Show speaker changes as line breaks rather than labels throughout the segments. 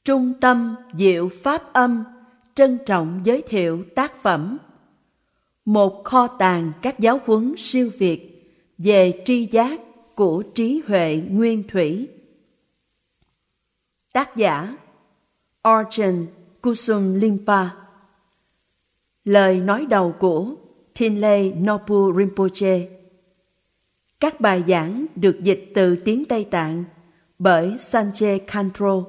Trung tâm Diệu Pháp Âm trân trọng giới thiệu tác phẩm Một kho tàng các giáo huấn siêu việt về tri giác của trí huệ nguyên thủy. Tác giả Ajahn Kusumlimpa. Lời nói đầu của Thinley Nopu Rinpoche. Các bài giảng được dịch từ tiếng Tây Tạng bởi Sanche Khandro.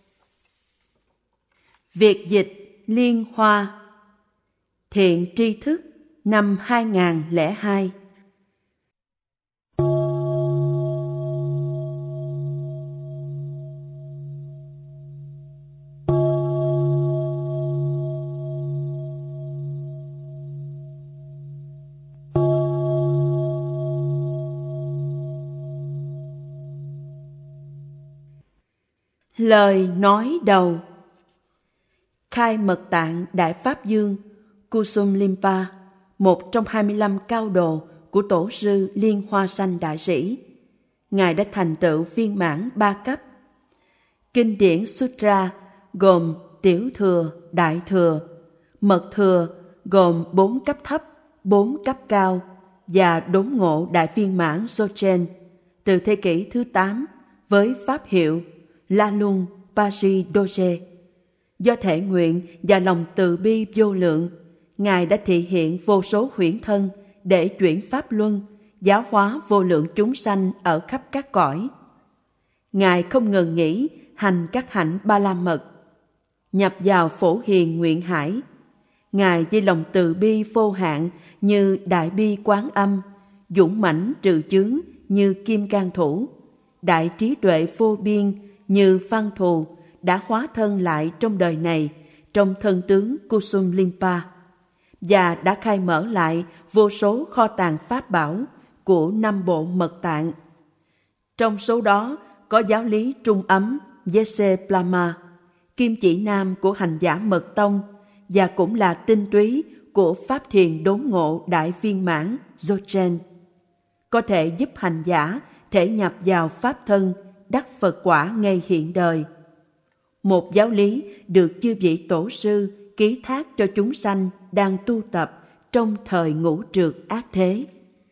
Việt dịch Liên Hoa. Thiện tri thức năm 2002. Lời nói đầu. Khai Mật Tạng Đại Pháp Dương Kusumlimpa, một trong 25 cao đồ của Tổ sư Liên Hoa Sanh Đại Sĩ. Ngài đã thành tựu viên mãn 3 cấp. Kinh điển Sutra gồm Tiểu Thừa, Đại Thừa, Mật Thừa gồm 4 cấp thấp, 4 cấp cao và đốn ngộ Đại Viên mãn Dzogchen từ thế kỷ thứ 8 với pháp hiệu La Lung Paji Doje. Do thể nguyện và lòng từ bi vô lượng, Ngài đã thị hiện vô số huyễn thân để chuyển pháp luân, giáo hóa vô lượng chúng sanh ở khắp các cõi. Ngài không ngừng nghỉ hành các hạnh Ba La Mật, nhập vào Phổ Hiền Nguyện Hải. Ngài với lòng từ bi vô hạn như Đại Bi Quán Âm, dũng mãnh trừ chướng như Kim Cang Thủ, đại trí tuệ vô biên như Văn Thù, đã hóa thân lại trong đời này trong thân tướng Kusumlimpa và đã khai mở lại vô số kho tàng pháp bảo của 5 bộ mật tạng. Trong số đó có giáo lý trung ấm Yese Plama, kim chỉ nam của hành giả Mật Tông và cũng là tinh túy của pháp thiền đốn ngộ Đại Viên mãn Dzogchen, có thể giúp hành giả thể nhập vào pháp thân đắc Phật quả ngay hiện đời. Một giáo lý được chư vị tổ sư ký thác cho chúng sanh đang tu tập trong thời ngũ trượt ác thế.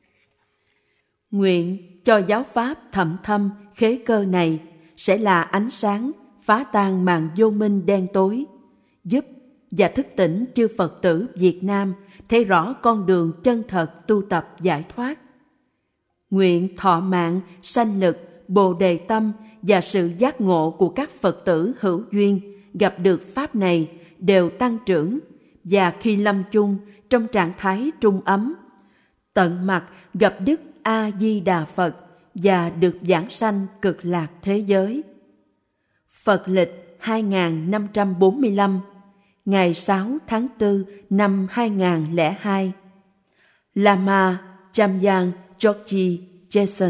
Nguyện cho giáo pháp thậm thâm khế cơ này sẽ là ánh sáng phá tan màn vô minh đen tối, giúp và thức tỉnh chư Phật tử Việt Nam thấy rõ con đường chân thật tu tập giải thoát. Nguyện thọ mạng, sanh lực, bồ đề tâm và sự giác ngộ của các Phật tử hữu duyên gặp được pháp này đều tăng trưởng, và khi lâm chung trong trạng thái trung ấm, tận mặt gặp Đức A Di Đà Phật và được giảng sanh cực lạc thế giới. Phật lịch 2545, ngày 6 tháng 4 năm 2002. Lama Chamyang Chokchi Jason.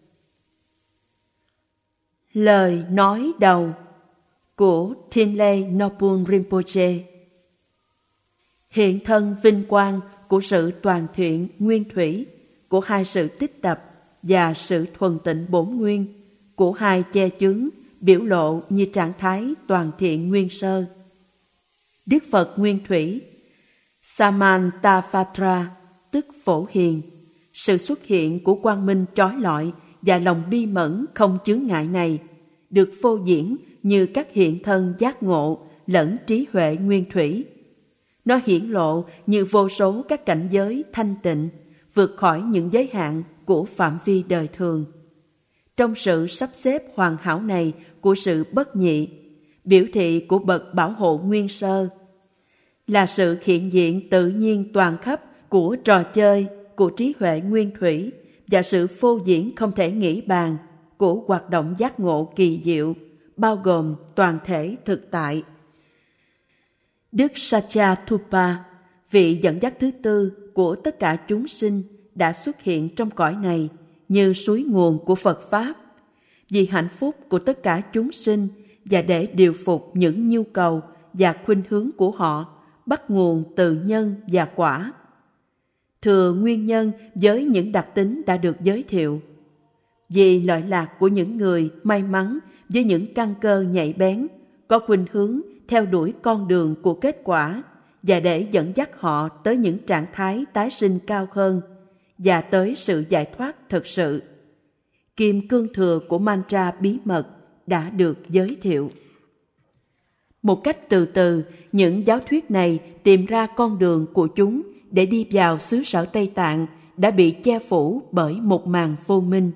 Lời nói đầu của Thinley Nopu Rinpoche. Hiện thân vinh quang của sự toàn thiện nguyên thủy, của hai sự tích tập và sự thuần tịnh bổn nguyên, của hai che chướng biểu lộ như trạng thái toàn thiện nguyên sơ. Đức Phật nguyên thủy Samantapatra, tức Phổ Hiền, sự xuất hiện của quang minh chói lọi và lòng bi mẫn không chướng ngại này được phô diễn như các hiện thân giác ngộ lẫn trí huệ nguyên thủy. Nó hiển lộ như vô số các cảnh giới thanh tịnh, vượt khỏi những giới hạn của phạm vi đời thường. Trong sự sắp xếp hoàn hảo này của sự bất nhị, biểu thị của bậc bảo hộ nguyên sơ, là sự hiện diện tự nhiên toàn khắp của trò chơi của trí huệ nguyên thủy và sự phô diễn không thể nghĩ bàn của hoạt động giác ngộ kỳ diệu, bao gồm toàn thể thực tại. Đức Satyathupa, vị dẫn dắt thứ tư của tất cả chúng sinh, đã xuất hiện trong cõi này như suối nguồn của Phật Pháp, vì hạnh phúc của tất cả chúng sinh và để điều phục những nhu cầu và khuynh hướng của họ bắt nguồn từ nhân và quả. Thừa nguyên nhân với những đặc tính đã được giới thiệu. Vì lợi lạc của những người may mắn với những căn cơ nhạy bén, có khuynh hướng theo đuổi con đường của kết quả và để dẫn dắt họ tới những trạng thái tái sinh cao hơn và tới sự giải thoát thực sự. Kim cương thừa của mantra bí mật đã được giới thiệu. Một cách từ từ, những giáo thuyết này tìm ra con đường của chúng để đi vào xứ sở Tây Tạng đã bị che phủ bởi một màn vô minh.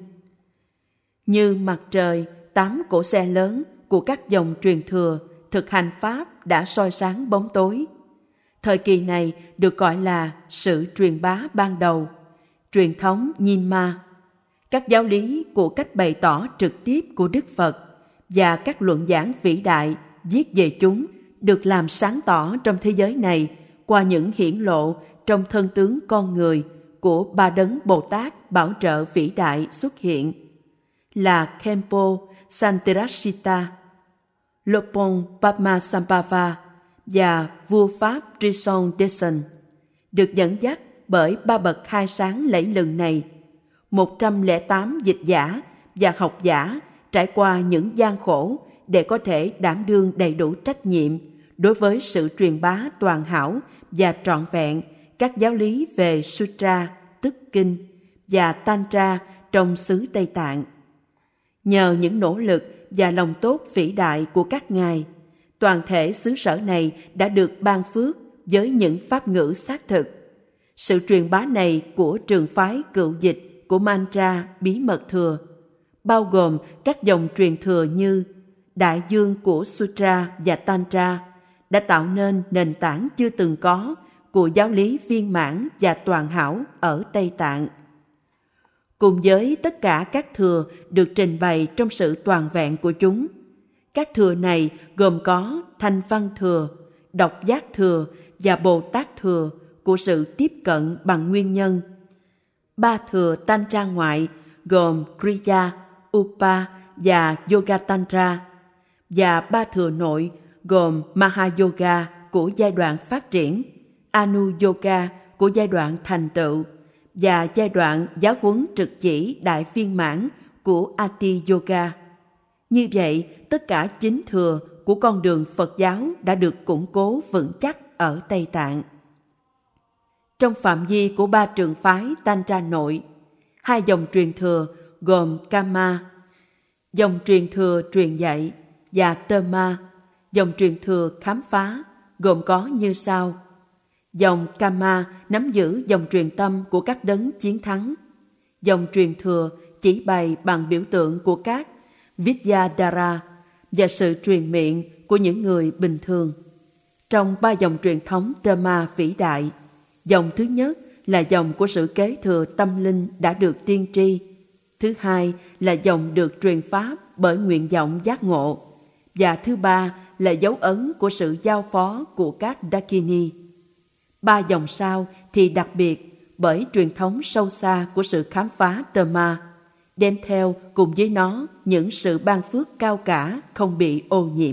Như mặt trời, 8 cỗ xe lớn của các dòng truyền thừa thực hành Pháp đã soi sáng bóng tối. Thời kỳ này được gọi là sự truyền bá ban đầu, truyền thống Nyingma. Các giáo lý của cách bày tỏ trực tiếp của Đức Phật và các luận giảng vĩ đại viết về chúng được làm sáng tỏ trong thế giới này qua những hiển lộ trong thân tướng con người của ba đấng Bồ Tát bảo trợ vĩ đại xuất hiện là Khenpo Santirashita, Lopon Padmasambhava và vua Pháp Trison Deson, được dẫn dắt bởi ba bậc khai sáng lẫy lừng này. 108 dịch giả và học giả trải qua những gian khổ để có thể đảm đương đầy đủ trách nhiệm đối với sự truyền bá toàn hảo và trọn vẹn các giáo lý về Sutra, tức kinh, và Tantra trong xứ Tây Tạng. Nhờ những nỗ lực và lòng tốt vĩ đại của các ngài, toàn thể xứ sở này đã được ban phước với những pháp ngữ xác thực. Sự truyền bá này của trường phái cựu dịch của mantra bí mật thừa, bao gồm các dòng truyền thừa như Đại dương của Sutra và Tantra, đã tạo nên nền tảng chưa từng có của giáo lý viên mãn và toàn hảo ở Tây Tạng. Cùng với tất cả các thừa được trình bày trong sự toàn vẹn của chúng, các thừa này gồm có Thanh Văn thừa, Độc Giác thừa và Bồ Tát thừa của sự tiếp cận bằng nguyên nhân. Ba thừa Tantra ngoại gồm Kriya, Upa và Yoga Tantra, và ba thừa nội gồm Mahayoga của giai đoạn phát triển, Anu Yoga của giai đoạn thành tựu và giai đoạn giáo huấn trực chỉ đại viên mãn của Ati Yoga. Như vậy, tất cả 9 thừa của con đường Phật giáo đã được củng cố vững chắc ở Tây Tạng. Trong phạm vi của 3 trường phái Tantra nội, 2 dòng truyền thừa gồm Kama, dòng truyền thừa truyền dạy, và Tama, dòng truyền thừa khám phá, gồm có như sau. Dòng Kama nắm giữ dòng truyền tâm của các đấng chiến thắng. Dòng truyền thừa chỉ bày bằng biểu tượng của các Vidyadhara và sự truyền miệng của những người bình thường. Trong 3 dòng truyền thống Tama vĩ đại, dòng thứ nhất là dòng của sự kế thừa tâm linh đã được tiên tri. Thứ hai là dòng được truyền pháp bởi nguyện vọng giác ngộ. Và thứ ba là dấu ấn của sự giao phó của các Dakini. 3 dòng sau thì đặc biệt bởi truyền thống sâu xa của sự khám phá Tama, đem theo cùng với nó những sự ban phước cao cả không bị ô nhiễm.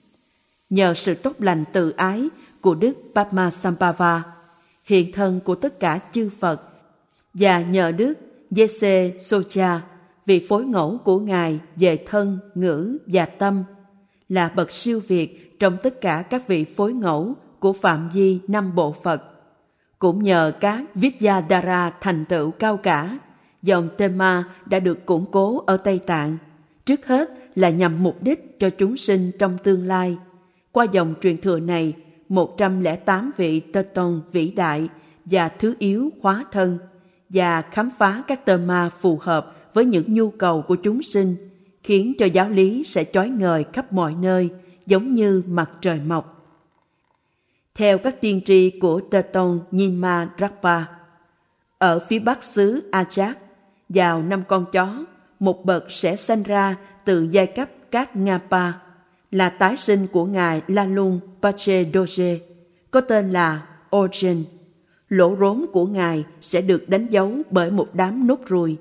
Nhờ sự tốt lành từ ái của Đức Padmasambhava, hiện thân của tất cả chư Phật, và nhờ Đức Yese Socha, vị phối ngẫu của Ngài về thân, ngữ và tâm, là bậc siêu việt trong tất cả các vị phối ngẫu của phạm vi 5 bộ Phật. Cũng nhờ các Vidyadhara thành tựu cao cả, dòng Tema đã được củng cố ở Tây Tạng, trước hết là nhằm mục đích cho chúng sinh trong tương lai. Qua dòng truyền thừa này, 108 vị Tê Tông vĩ đại và thứ yếu hóa thân, và khám phá các Tema phù hợp với những nhu cầu của chúng sinh, khiến cho giáo lý sẽ chói ngời khắp mọi nơi, giống như mặt trời mọc. Theo các tiên tri của Tê Tông Nyingma Rakpa, ở phía bắc xứ Achak, vào năm con chó, một bậc sẽ sanh ra từ giai cấp các Ngapa, là tái sinh của ngài Lalung Pache Doje, có tên là Ojen. Lỗ rốn của ngài sẽ được đánh dấu bởi một đám nốt ruồi.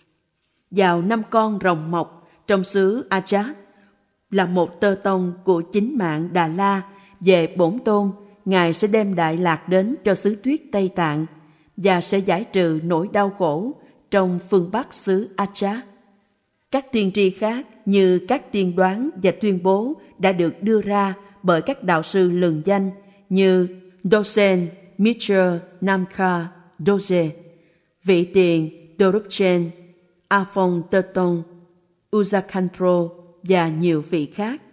Vào năm con rồng mọc trong xứ Achak, là một tơ tông của chính mạng Đà La về bổn tôn, ngài sẽ đem đại lạc đến cho xứ tuyết Tây Tạng và sẽ giải trừ nỗi đau khổ trong phương bắc xứ Achak. Các tiên tri khác như các tiên đoán và tuyên bố đã được đưa ra bởi các đạo sư lừng danh như Dosen Mitchell Namkar Doge, vị tiền Dorupchen, Alphonse Terton, Uzakantro và nhiều vị khác.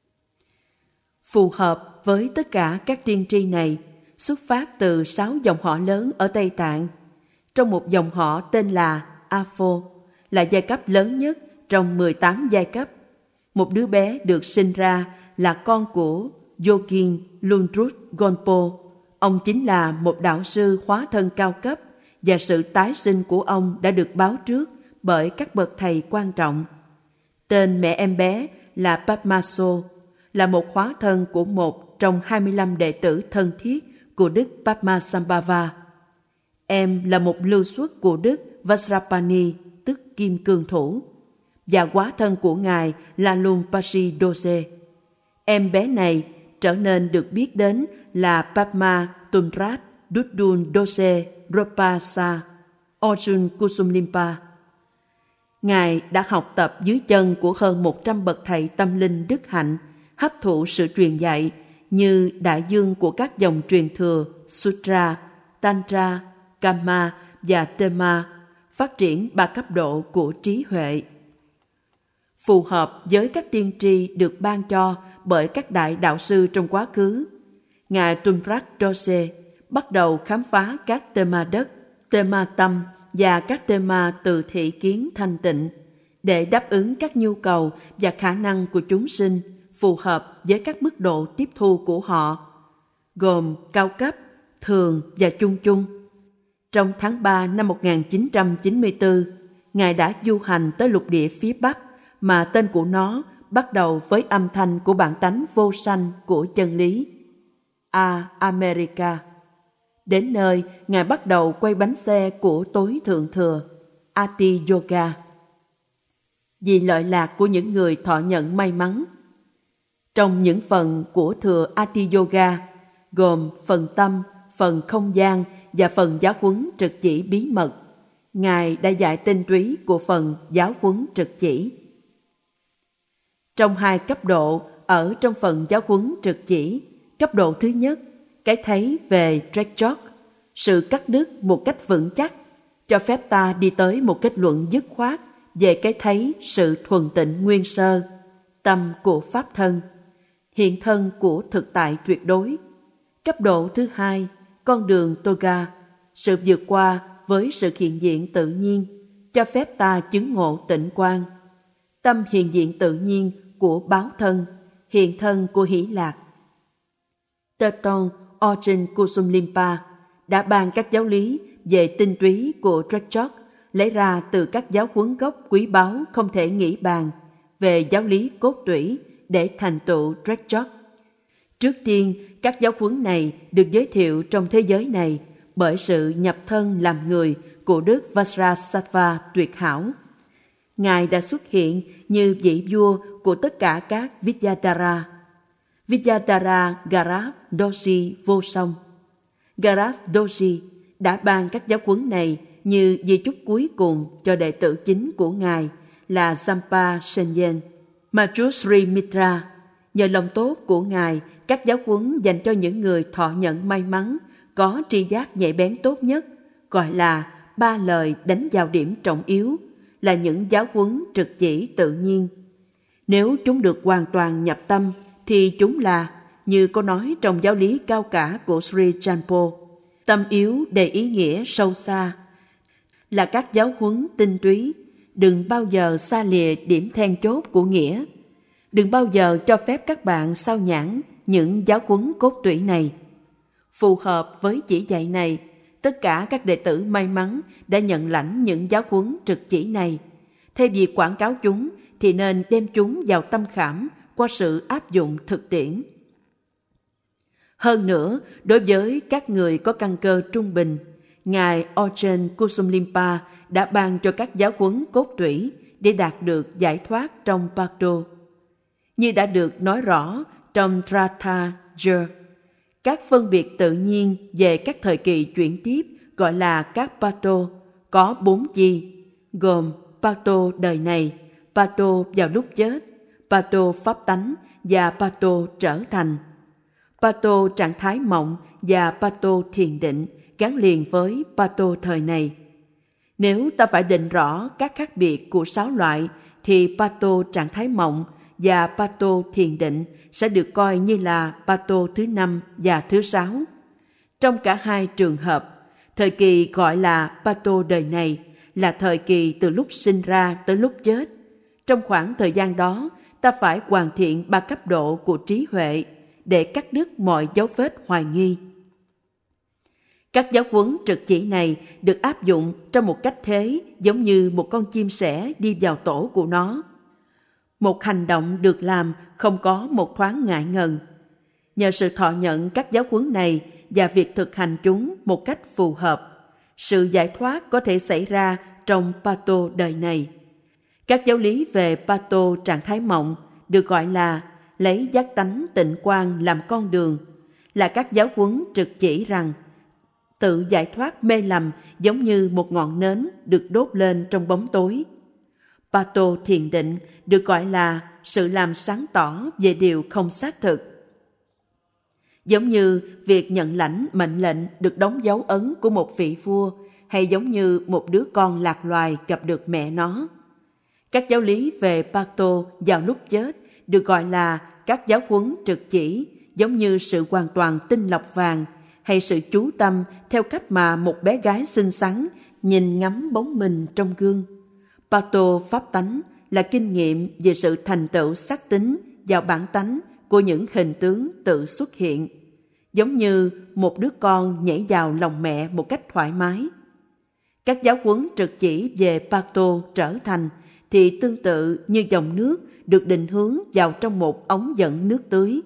Phù hợp với tất cả các tiên tri này xuất phát từ 6 dòng họ lớn ở Tây Tạng. Trong một dòng họ tên là Afo, là giai cấp lớn nhất trong 18 giai cấp. Một đứa bé được sinh ra là con của Yogin Lundrut Gonpo. Ông chính là một đạo sư hóa thân cao cấp và sự tái sinh của ông đã được báo trước bởi các bậc thầy quan trọng. Tên mẹ em bé là Padmaso, là một hóa thân của một trong 25 đệ tử thân thiết của Đức Padmasambhava. Em là một lưu xuất của Đức Vajrapani, tức Kim Cương Thủ, và hóa thân của Ngài là Lumpasi Dose. Em bé này trở nên được biết đến là Padma Tumrat Dudun Dose Ropasa Arjun Kusumlimpa. Ngài đã học tập dưới chân của hơn 100 bậc thầy tâm linh đức hạnh, hấp thụ sự truyền dạy như đại dương của các dòng truyền thừa Sutra, Tantra, Kama và Tema, phát triển 3 cấp độ của trí huệ. Phù hợp với các tiên tri được ban cho bởi các đại đạo sư trong quá khứ, Ngài Tumrat Dose bắt đầu khám phá các tema đất, tema tâm và các tema từ thị kiến thanh tịnh để đáp ứng các nhu cầu và khả năng của chúng sinh phù hợp với các mức độ tiếp thu của họ, gồm cao cấp, thường và chung chung. Trong tháng 3 năm 1994, Ngài đã du hành tới lục địa phía Bắc mà tên của nó bắt đầu với âm thanh của bản tánh vô sanh của chân lý, America. Đến nơi, Ngài bắt đầu quay bánh xe của tối thượng thừa, Ati Yoga, vì lợi lạc của những người thọ nhận may mắn. Trong những phần của thừa Ati Yoga, gồm phần tâm, phần không gian và phần giáo huấn trực chỉ bí mật, Ngài đã dạy tinh túy của phần giáo huấn trực chỉ. Trong 2 cấp độ ở trong phần giáo huấn trực chỉ, cấp độ thứ nhất, cái thấy về Trekchot, sự cắt đứt một cách vững chắc, cho phép ta đi tới một kết luận dứt khoát về cái thấy sự thuần tịnh nguyên sơ, tâm của pháp thân, hiện thân của thực tại tuyệt đối. Cấp độ thứ hai, con đường Toga, sự vượt qua với sự hiện diện tự nhiên, cho phép ta chứng ngộ tịnh quang, tâm hiện diện tự nhiên của báo thân, hiện thân của hỷ lạc. Terton Arjun Kusumlimpa đã ban các giáo lý về tinh túy của Trekchot lấy ra từ các giáo huấn gốc quý báu không thể nghĩ bàn về giáo lý cốt tủy để thành tựu Trekchot. Trước tiên, các giáo huấn này được giới thiệu trong thế giới này bởi sự nhập thân làm người của Đức Vajrasattva tuyệt hảo. Ngài đã xuất hiện như vị vua của tất cả các Vidyadhara. Vidyadhara Garab Doshi vô song. Garab Doshi đã ban các giáo huấn này như di chúc cuối cùng cho đệ tử chính của Ngài là Zampa Senyen. Majusri Mitra, nhờ lòng tốt của Ngài, các giáo huấn dành cho những người thọ nhận may mắn, có tri giác nhạy bén tốt nhất, gọi là 3 lời đánh vào điểm trọng yếu, là những giáo huấn trực chỉ tự nhiên. Nếu chúng được hoàn toàn nhập tâm, thì chúng là, như có nói trong giáo lý cao cả của Sri Chanpo, tâm yếu đầy ý nghĩa sâu xa, là các giáo huấn tinh túy. Đừng bao giờ xa lìa điểm then chốt của nghĩa. Đừng bao giờ cho phép các bạn sao nhãng những giáo huấn cốt tủy này. Phù hợp với chỉ dạy này, tất cả các đệ tử may mắn đã nhận lãnh những giáo huấn trực chỉ này. Thay vì quảng cáo chúng, thì nên đem chúng vào tâm khảm qua sự áp dụng thực tiễn. Hơn nữa, đối với các người có căn cơ trung bình, Ngài Arjun Kusumlimpa đã ban cho các giáo huấn cốt tủy để đạt được giải thoát trong Bhakto. Như đã được nói rõ trong Trataja, các phân biệt tự nhiên về các thời kỳ chuyển tiếp gọi là các Bhakto có 4 chi, gồm Bhakto đời này, Pato vào lúc chết, Pato pháp tánh và Pato trở thành. Pato trạng thái mộng và Pato thiền định gắn liền với Pato thời này. Nếu ta phải định rõ các khác biệt của 6 loại, thì Pato trạng thái mộng và Pato thiền định sẽ được coi như là Pato thứ 5 và thứ 6. Trong cả hai trường hợp, thời kỳ gọi là Pato đời này là thời kỳ từ lúc sinh ra tới lúc chết. Trong khoảng thời gian đó, ta phải hoàn thiện 3 cấp độ của trí huệ để cắt đứt mọi dấu vết hoài nghi. Các giáo huấn trực chỉ này được áp dụng trong một cách thế giống như một con chim sẻ đi vào tổ của nó. Một hành động được làm không có một thoáng ngại ngần. Nhờ sự thọ nhận các giáo huấn này và việc thực hành chúng một cách phù hợp, sự giải thoát có thể xảy ra trong Pato đời này. Các giáo lý về Pato trạng thái mộng được gọi là lấy giác tánh tịnh quang làm con đường, là các giáo huấn trực chỉ rằng tự giải thoát mê lầm giống như một ngọn nến được đốt lên trong bóng tối. Pato thiền định được gọi là sự làm sáng tỏ về điều không xác thực. Giống như việc nhận lãnh mệnh lệnh được đóng dấu ấn của một vị vua, hay giống như một đứa con lạc loài gặp được mẹ nó. Các giáo lý về Pato vào lúc chết được gọi là các giáo huấn trực chỉ, giống như sự hoàn toàn tinh lọc vàng, hay sự chú tâm theo cách mà một bé gái xinh xắn nhìn ngắm bóng mình trong gương. Pato pháp tánh là kinh nghiệm về sự thành tựu xác tín vào bản tánh của những hình tướng tự xuất hiện, giống như một đứa con nhảy vào lòng mẹ một cách thoải mái. Các giáo huấn trực chỉ về Pato trở thành thì tương tự như dòng nước được định hướng vào trong một ống dẫn nước tưới.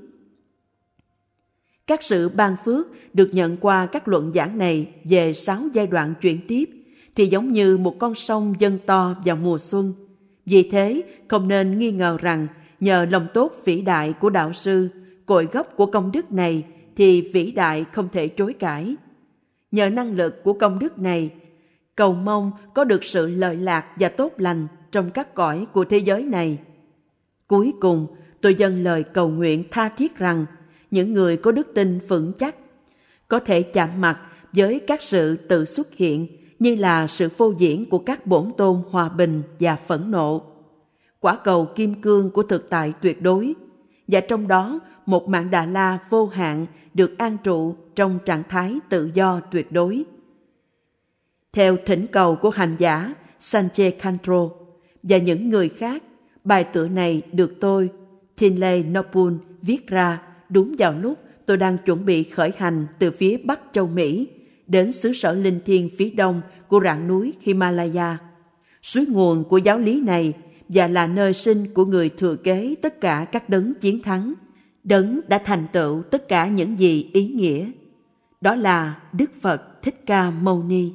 Các sự ban phước được nhận qua các luận giảng này về 6 giai đoạn chuyển tiếp thì giống như một con sông dâng to vào mùa xuân. Vì thế, không nên nghi ngờ rằng nhờ lòng tốt vĩ đại của đạo sư, cội gốc của công đức này thì vĩ đại không thể chối cãi. Nhờ năng lực của công đức này, cầu mong có được sự lợi lạc và tốt lành trong các cõi của thế giới này. Cuối cùng, tôi dâng lời cầu nguyện tha thiết rằng những người có đức tin vững chắc có thể chạm mặt với các sự tự xuất hiện như là sự phô diễn của các bổn tôn hòa bình và phẫn nộ, quả cầu kim cương của thực tại tuyệt đối, và trong đó một mạng Đà La vô hạn được an trụ trong trạng thái tự do tuyệt đối. Theo thỉnh cầu của hành giả Sanche Khandro và những người khác, bài tựa này được tôi, Thinley Nopun, viết ra đúng vào lúc tôi đang chuẩn bị khởi hành từ phía Bắc châu Mỹ đến xứ sở linh thiêng phía đông của rạn núi Himalaya, suối nguồn của giáo lý này và là nơi sinh của người thừa kế tất cả các đấng chiến thắng, đấng đã thành tựu tất cả những gì ý nghĩa. Đó là Đức Phật Thích Ca Mâu Ni.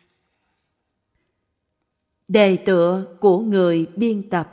Đề tựa của người biên tập.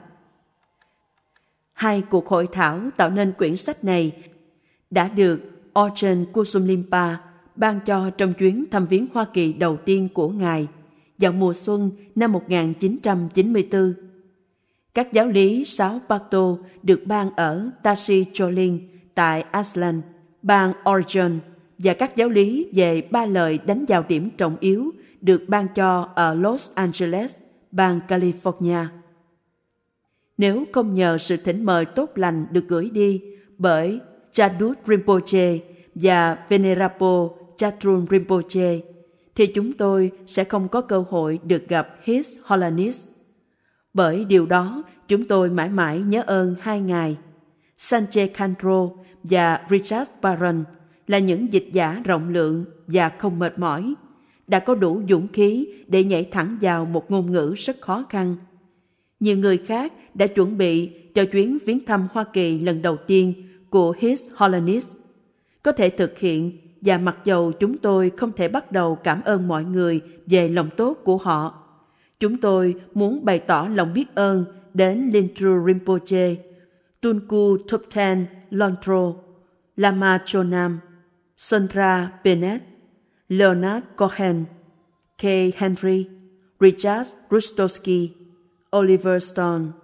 2 cuộc hội thảo tạo nên quyển sách này đã được Ajahn Kusumlimpa ban cho trong chuyến thăm viếng Hoa Kỳ đầu tiên của Ngài vào mùa xuân năm 1994. Các giáo lý 6 Pato được ban ở Tashi Choling tại Ashland, bang Oregon, và các giáo lý về 3 lời đánh vào điểm trọng yếu được ban cho ở Los Angeles, bang California. Nếu không nhờ sự thỉnh mời tốt lành được gửi đi bởi Chadut Rinpoche và Venerable Chatrun Rinpoche, thì chúng tôi sẽ không có cơ hội được gặp His Holiness. Bởi điều đó, chúng tôi mãi mãi nhớ ơn 2 ngài, Sanche Khandro và Richard Barron, là những dịch giả rộng lượng và không mệt mỏi, đã có đủ dũng khí để nhảy thẳng vào một ngôn ngữ rất khó khăn. Nhiều người khác đã chuẩn bị cho chuyến viếng thăm Hoa Kỳ lần đầu tiên của His Holiness có thể thực hiện, và mặc dầu chúng tôi không thể bắt đầu cảm ơn mọi người về lòng tốt của họ, chúng tôi muốn bày tỏ lòng biết ơn đến Lintru Rinpoche, Tunku Thupten Lontro, Lama Chonam, Sondra Bennett, Leonard Cohen, Kay Henry, Richard Rustowski, Oliver Stone,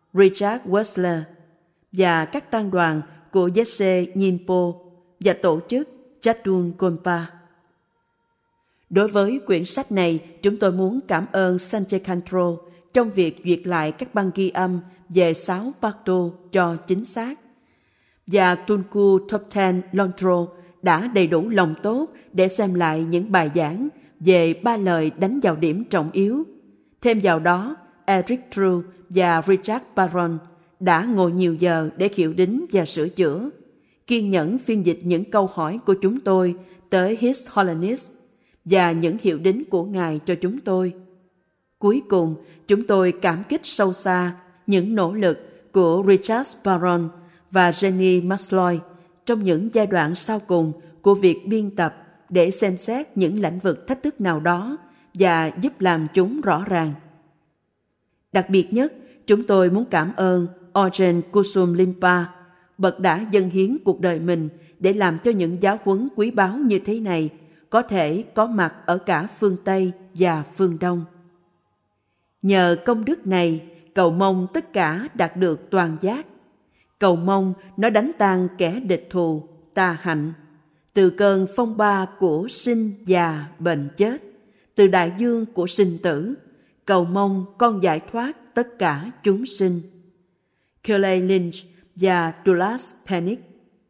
Richard Wessler và các tăng đoàn của Yeshe Nyingpo và tổ chức Chatung Gompa. Đối với quyển sách này, chúng tôi muốn cảm ơn Sanjay Kantro trong việc duyệt lại các băng ghi âm về 6 Pakto cho chính xác. Và Tunku Thopten Lontro đã đầy đủ lòng tốt để xem lại những bài giảng về 3 lời đánh vào điểm trọng yếu. Thêm vào đó, Eric True và Richard Barron đã ngồi nhiều giờ để khịu đính và sửa chữa, kiên nhẫn phiên dịch những câu hỏi của chúng tôi tới His Holiness và những hiệu đính của Ngài cho chúng tôi. Cuối cùng, chúng tôi cảm kích sâu xa những nỗ lực của Richard Barron và Jenny Maxloy trong những giai đoạn sau cùng của việc biên tập để xem xét những lĩnh vực thách thức nào đó và giúp làm chúng rõ ràng. Đặc biệt nhất, chúng tôi muốn cảm ơn Ajahn Kusum Limpa, bậc đã dâng hiến cuộc đời mình để làm cho những giáo huấn quý báu như thế này có thể có mặt ở cả phương Tây và phương Đông. Nhờ công đức này, cầu mong tất cả đạt được toàn giác. Cầu mong nó đánh tan kẻ địch thù, tà hạnh, từ cơn phong ba của sinh già bệnh chết, từ đại dương của sinh tử. Cầu mong con giải thoát tất cả chúng sinh. Kelly Lynch và Douglas Pennick.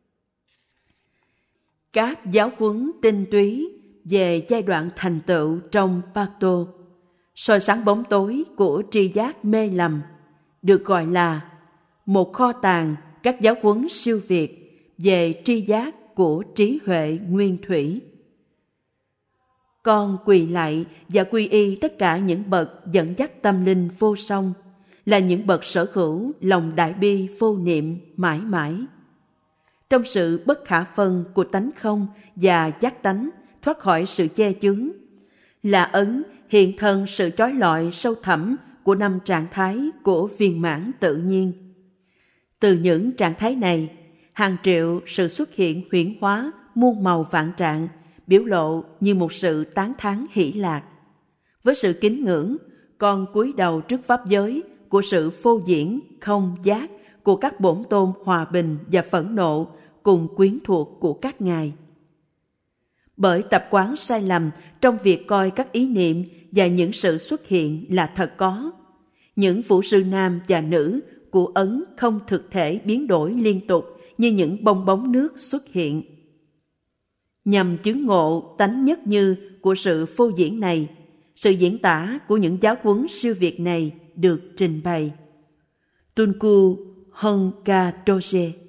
Các giáo huấn tinh túy về giai đoạn thành tựu trong Pakto, soi sáng bóng tối của tri giác mê lầm, được gọi là một kho tàng các giáo huấn siêu việt về tri giác của trí huệ nguyên thủy. Con quỳ lạy và quy y tất cả những bậc dẫn dắt tâm linh vô song, là những bậc sở hữu lòng đại bi vô niệm mãi mãi. Trong sự bất khả phân của tánh không và giác tánh thoát khỏi sự che chướng, là ấn hiện thân sự chói lọi sâu thẳm của 5 trạng thái của viên mãn tự nhiên. Từ những trạng thái này, hàng triệu sự xuất hiện huyễn hóa muôn màu vạn trạng biểu lộ như một sự tán thán hỷ lạc. Với sự kính ngưỡng, con cúi đầu trước pháp giới của sự phô diễn không giác của các bổn tôn hòa bình và phẫn nộ cùng quyến thuộc của các ngài. Bởi tập quán sai lầm trong việc coi các ý niệm và những sự xuất hiện là thật có, những vũ sư nam và nữ của ấn không thực thể biến đổi liên tục như những bong bóng nước xuất hiện. Nhằm chứng ngộ tánh nhất như của sự phô diễn này, sự diễn tả của những giáo huấn siêu việt này được trình bày. Tunku Hongka Doje.